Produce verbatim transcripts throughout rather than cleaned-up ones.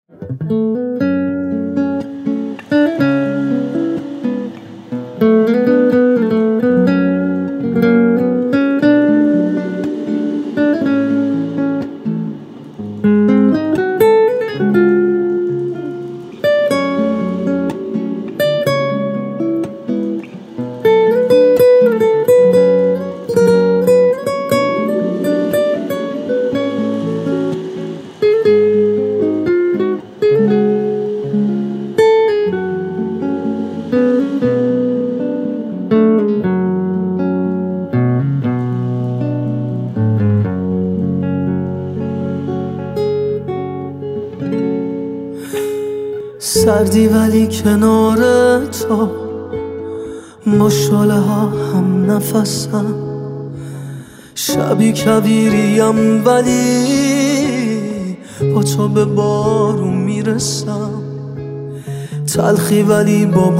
سردی ولی کنار تو با شاله ها هم نفسم، شبی کویریم ولی با تو به بارون میرسم، تلخی ولی با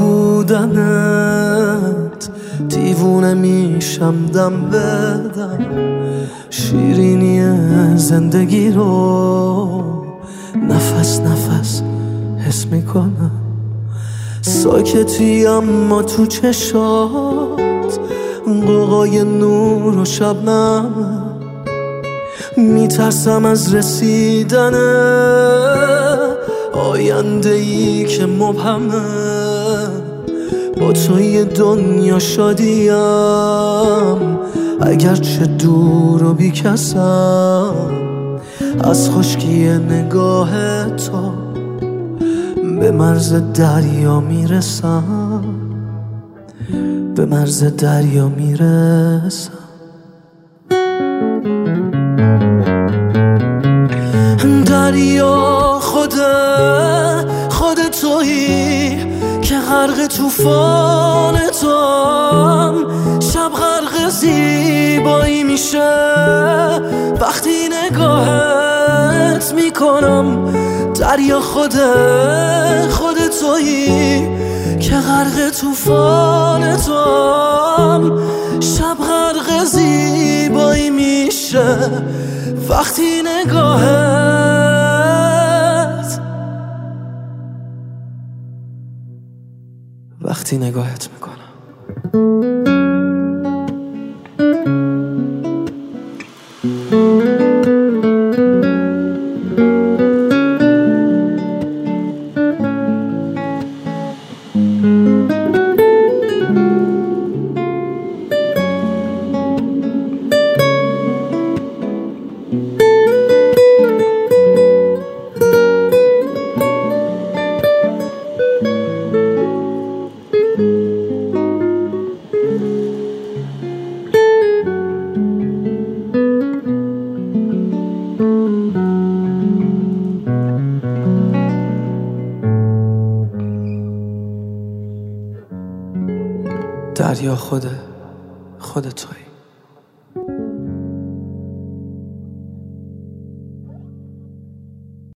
بودنت دیوونه میشم دم بدم، شیرینی زندگی رو نفس نفس حس میکنم، ساکتی اما تو چشات قوقای نور و شبنم، میترسم از رسیدن آینده ای که مبهمه، با توی دنیا شادیم اگرچه دور و بی کسم، از خشکی نگاه تو به مرز دریا میرسم، به مرز دریا میرسم. دریا خود خود تویی که غرق طوفان توام، شب غرق زیبایی میشه وقتی نگاهت میکنم. دریا خود خود تویی که غرق طوفان توام، شب غرق زیبایی میشه وقتی نگاهت وقتی نگاهت میکنم. دریا خود خود تویی.